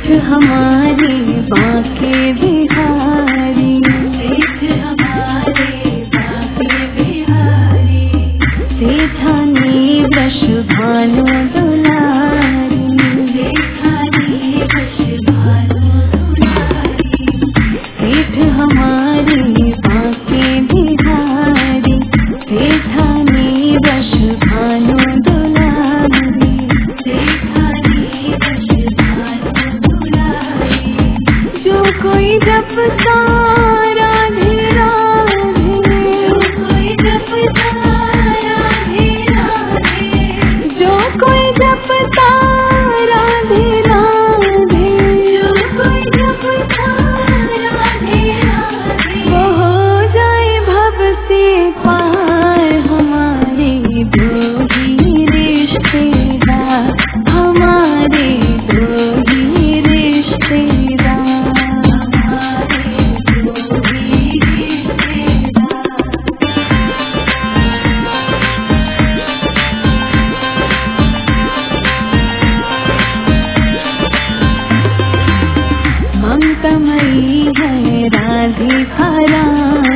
सेठ हमारे बांके बिहारी, सेठ हमारे बांके बिहारी, सेठानी वृष भानु दुलारी, सेठानी वृष भानु दुलारी, सेठ हमारे बांके बिहारी, सेठानी वृष भानु दुलारी, सेठानी वृष भानु दुलारी। जो कोई जपता राधे राधे, जो कोई जपता राधे राधे, जो कोई जपता राधे राधे, जो कोई जपता राधे राधे, वो हो जाए भव से पार हमारे दो ही रिश्तेदार, हमारे दो ही रिश्तेदार, हमारे दो ही रिश्तेदार। ममतामयी है राधिका रानी,